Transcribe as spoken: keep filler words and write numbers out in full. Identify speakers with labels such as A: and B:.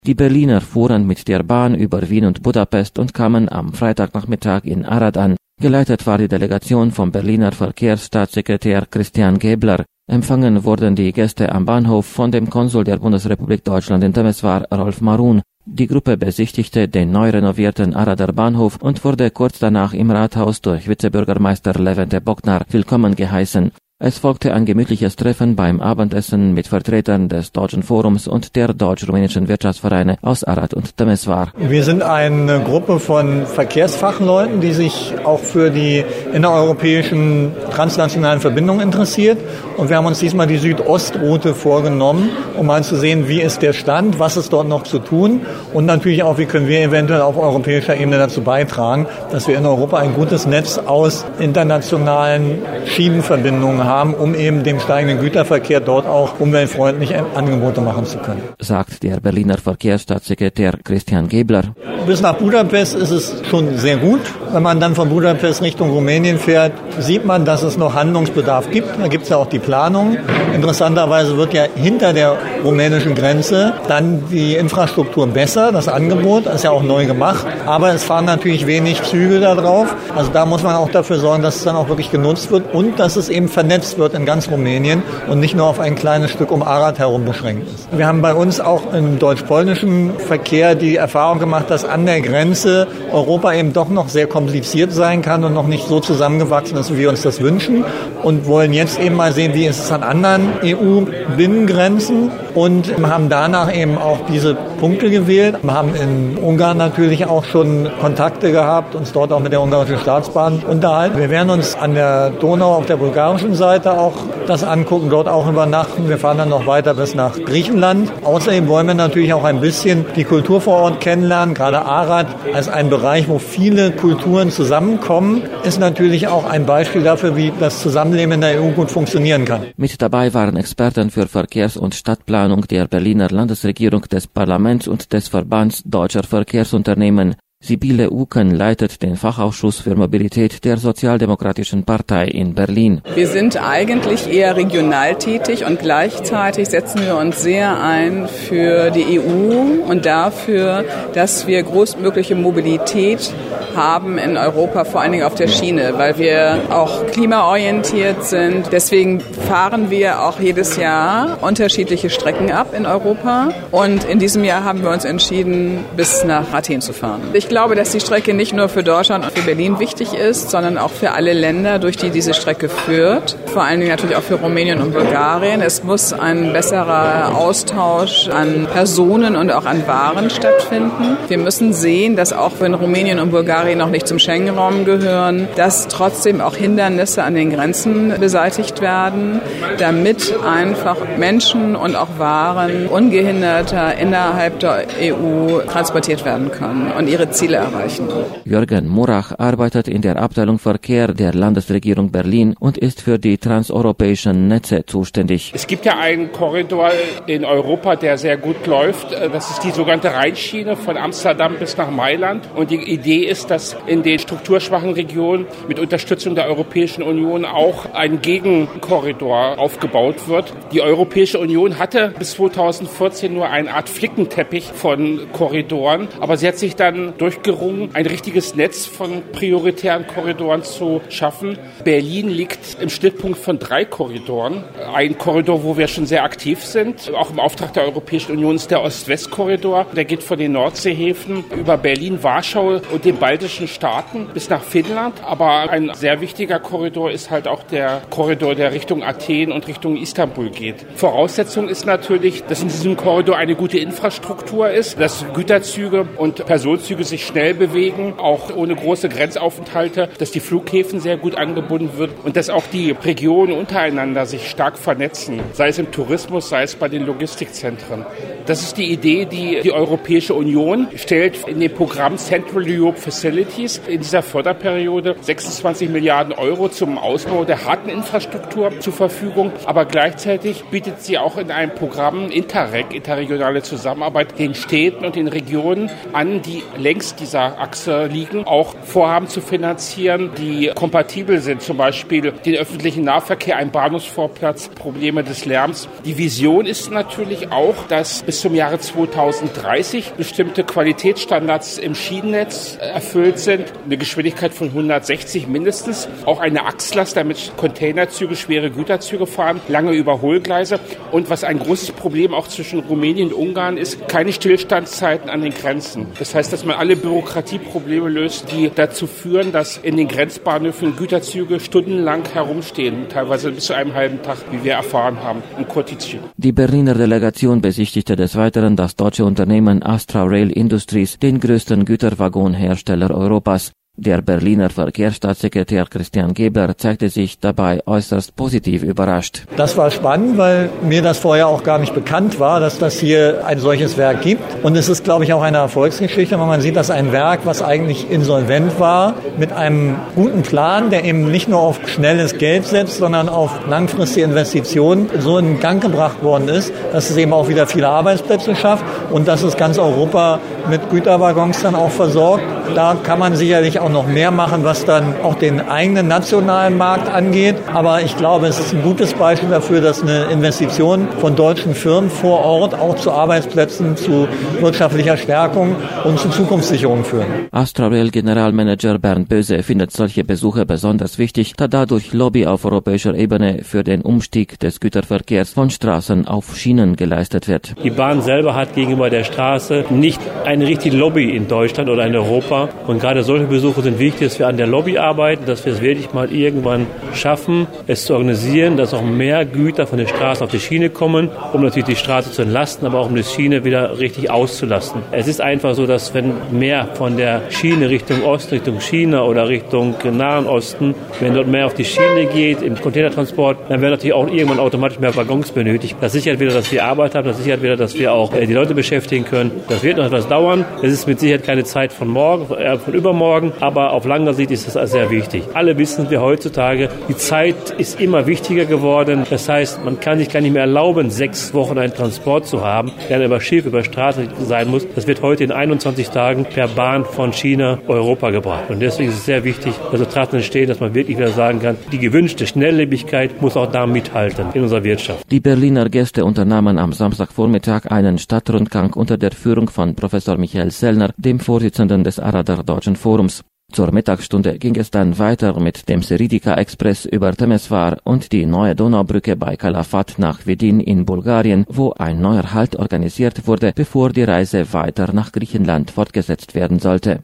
A: Die Berliner fuhren mit der Bahn über Wien und Budapest und kamen am Freitagnachmittag in Arad an. Geleitet war die Delegation vom Berliner Verkehrsstaatssekretär Christian Gebler. Empfangen wurden die Gäste am Bahnhof von dem Konsul der Bundesrepublik Deutschland in Temeswar, Rolf Marun. Die Gruppe besichtigte den neu renovierten Arader Bahnhof und wurde kurz danach im Rathaus durch Vizebürgermeister Levente Bognar willkommen geheißen. Es folgte ein gemütliches Treffen beim Abendessen mit Vertretern des Deutschen Forums und der deutsch-rumänischen Wirtschaftsvereine aus Arad und Temeswar.
B: Wir sind eine Gruppe von Verkehrsfachleuten, die sich auch für die innereuropäischen transnationalen Verbindungen interessiert. Und wir haben uns diesmal die Südostroute vorgenommen, um mal zu sehen, wie ist der Stand, was ist dort noch zu tun und natürlich auch, wie können wir eventuell auf europäischer Ebene dazu beitragen, dass wir in Europa ein gutes Netz aus internationalen Schienenverbindungen haben. haben, um eben dem steigenden Güterverkehr dort auch umweltfreundliche Angebote machen zu können.
A: Sagt der Berliner Verkehrsstaatssekretär Christian Gebler.
B: Bis nach Budapest ist es schon sehr gut. Wenn man dann von Budapest Richtung Rumänien fährt, sieht man, dass es noch Handlungsbedarf gibt. Da gibt es ja auch die Planung. Interessanterweise wird ja hinter der rumänischen Grenze dann die Infrastruktur besser, das Angebot ist ja auch neu gemacht. Aber es fahren natürlich wenig Züge da drauf. Also da muss man auch dafür sorgen, dass es dann auch wirklich genutzt wird und dass es eben vernetzt wird in ganz Rumänien und nicht nur auf ein kleines Stück um Arad herum beschränkt ist. Wir haben bei uns auch im deutsch-polnischen Verkehr die Erfahrung gemacht, dass an der Grenze Europa eben doch noch sehr kompliziert sein kann und noch nicht so zusammengewachsen ist, wie wir uns das wünschen und wollen jetzt eben mal sehen, wie ist es an anderen E U-Binnengrenzen und haben danach eben auch diese Punkte gewählt. Wir haben in Ungarn natürlich auch schon Kontakte gehabt, uns dort auch mit der ungarischen Staatsbahn unterhalten. Wir werden uns an der Donau auf der bulgarischen Seite auch das angucken, dort auch übernachten. Wir fahren dann noch weiter bis nach Griechenland. Außerdem wollen wir natürlich auch ein bisschen die Kultur vor Ort kennenlernen. Gerade Arad als ein Bereich, wo viele Kulturen zusammenkommen, ist natürlich auch ein Beispiel dafür, wie das Zusammenleben in der E U gut funktionieren kann.
A: Mit dabei waren Experten für Verkehrs- und Stadtplanung der Berliner Landesregierung, des Parlaments und des Verbands Deutscher Verkehrsunternehmen. Sibylle Uken leitet den Fachausschuss für Mobilität der Sozialdemokratischen Partei in Berlin.
C: Wir sind eigentlich eher regional tätig und gleichzeitig setzen wir uns sehr ein für die E U und dafür, dass wir großmögliche Mobilität haben in Europa, vor allen Dingen auf der Schiene, weil wir auch klimaorientiert sind. Deswegen fahren wir auch jedes Jahr unterschiedliche Strecken ab in Europa und in diesem Jahr haben wir uns entschieden, bis nach Athen zu fahren. Ich Ich glaube, dass die Strecke nicht nur für Deutschland und für Berlin wichtig ist, sondern auch für alle Länder, durch die diese Strecke führt. Vor allen Dingen natürlich auch für Rumänien und Bulgarien. Es muss ein besserer Austausch an Personen und auch an Waren stattfinden. Wir müssen sehen, dass auch wenn Rumänien und Bulgarien noch nicht zum Schengen-Raum gehören, dass trotzdem auch Hindernisse an den Grenzen beseitigt werden, damit einfach Menschen und auch Waren ungehinderter innerhalb der E U transportiert werden können und ihre Ziele erreichen.
A: Jürgen Murach arbeitet in der Abteilung Verkehr der Landesregierung Berlin und ist für die transeuropäischen Netze zuständig.
D: Es gibt ja einen Korridor in Europa, der sehr gut läuft. Das ist die sogenannte Rheinschiene von Amsterdam bis nach Mailand. Und die Idee ist, dass in den strukturschwachen Regionen mit Unterstützung der Europäischen Union auch ein Gegenkorridor aufgebaut wird. Die Europäische Union hatte bis zweitausendvierzehn nur eine Art Flickenteppich von Korridoren, aber sie hat sich dann durchgerungen, ein richtiges Netz von prioritären Korridoren zu schaffen. Berlin liegt im Schnittpunkt von drei Korridoren. Ein Korridor, wo wir schon sehr aktiv sind, auch im Auftrag der Europäischen Union, ist der Ost-West-Korridor. Der geht von den Nordseehäfen über Berlin, Warschau und den baltischen Staaten bis nach Finnland. Aber ein sehr wichtiger Korridor ist halt auch der Korridor, der Richtung Athen und Richtung Istanbul geht. Voraussetzung ist natürlich, dass in diesem Korridor eine gute Infrastruktur ist, dass Güterzüge und Personenzüge sich schnell bewegen, auch ohne große Grenzaufenthalte, dass die Flughäfen sehr gut angebunden wird und dass auch die Regionen untereinander sich stark vernetzen, sei es im Tourismus, sei es bei den Logistikzentren. Das ist die Idee, die die Europäische Union stellt in dem Programm Central Europe Facilities in dieser Förderperiode sechsundzwanzig Milliarden Euro zum Ausbau der harten Infrastruktur zur Verfügung, aber gleichzeitig bietet sie auch in einem Programm Interreg, interregionale Zusammenarbeit, den Städten und den Regionen an, die längs Verständnis dieser Achse liegen, auch Vorhaben zu finanzieren, die kompatibel sind, zum Beispiel den öffentlichen Nahverkehr, ein Bahnhofsvorplatz, Probleme des Lärms. Die Vision ist natürlich auch, dass bis zum Jahre zweitausenddreißig bestimmte Qualitätsstandards im Schienennetz erfüllt sind, eine Geschwindigkeit von hundertsechzig mindestens, auch eine Achslast, damit Containerzüge, schwere Güterzüge fahren, lange Überholgleise und was ein großes Problem auch zwischen Rumänien und Ungarn ist, keine Stillstandszeiten an den Grenzen. Das heißt, dass man alle Bürokratieprobleme löst, die dazu führen, dass in den Grenzbahnhöfen Güterzüge stundenlang herumstehen, teilweise bis zu einem halben Tag, wie wir erfahren haben, in Kottici.
A: Die Berliner Delegation besichtigte des Weiteren das deutsche Unternehmen Astra Rail Industries, den größten Güterwaggonhersteller Europas. Der Berliner Verkehrsstaatssekretär Christian Gebler zeigte sich dabei äußerst positiv überrascht.
B: Das war spannend, weil mir das vorher auch gar nicht bekannt war, dass das hier ein solches Werk gibt. Und es ist, glaube ich, auch eine Erfolgsgeschichte, weil man sieht, dass ein Werk, was eigentlich insolvent war, mit einem guten Plan, der eben nicht nur auf schnelles Geld setzt, sondern auf langfristige Investitionen, so in Gang gebracht worden ist, dass es eben auch wieder viele Arbeitsplätze schafft und dass es ganz Europa mit Güterwaggons dann auch versorgt. Da kann man sicherlich auch noch mehr machen, was dann auch den eigenen nationalen Markt angeht. Aber ich glaube, es ist ein gutes Beispiel dafür, dass eine Investition von deutschen Firmen vor Ort auch zu Arbeitsplätzen, zu wirtschaftlicher Stärkung und zu Zukunftssicherung führen.
A: Astra Rail Generalmanager Bernd Böse findet solche Besuche besonders wichtig, da dadurch Lobby auf europäischer Ebene für den Umstieg des Güterverkehrs von Straßen auf Schienen geleistet wird.
E: Die Bahn selber hat gegenüber der Straße nicht eine richtige Lobby in Deutschland oder in Europa. Und gerade solche Besuche sind wichtig, dass wir an der Lobby arbeiten, dass wir es wirklich mal irgendwann schaffen, es zu organisieren, dass auch mehr Güter von der Straße auf die Schiene kommen, um natürlich die Straße zu entlasten, aber auch um die Schiene wieder richtig auszulasten. Es ist einfach so, dass wenn mehr von der Schiene Richtung Osten, Richtung China oder Richtung Nahen Osten, wenn dort mehr auf die Schiene geht, im Containertransport, dann werden natürlich auch irgendwann automatisch mehr Waggons benötigt. Das sichert wieder, dass wir Arbeit haben, das sichert wieder, dass wir auch die Leute beschäftigen können. Das wird noch etwas dauern. Es ist mit Sicherheit keine Zeit von morgen, äh, von übermorgen, aber auf lange Sicht ist das sehr wichtig. Alle wissen wir heutzutage, die Zeit ist immer wichtiger geworden. Das heißt, man kann sich gar nicht mehr erlauben, sechs Wochen einen Transport zu haben, der über Schiff, über Straße sein muss. Das wird heute in einundzwanzig Tagen per Bahn von China Europa gebracht. Und deswegen ist es sehr wichtig, dass so Trachten entstehen, dass man wirklich wieder sagen kann, die gewünschte Schnelllebigkeit muss auch da mithalten in unserer Wirtschaft.
A: Die Berliner Gäste unternahmen am Samstagvormittag einen Stadtrundgang unter der Führung von Professor Michael Sellner, dem Vorsitzenden des Arader Deutschen Forums. Zur Mittagsstunde ging es dann weiter mit dem Seridika-Express über Temeswar und die neue Donaubrücke bei Calafat nach Vidin in Bulgarien, wo ein neuer Halt organisiert wurde, bevor die Reise weiter nach Griechenland fortgesetzt werden sollte.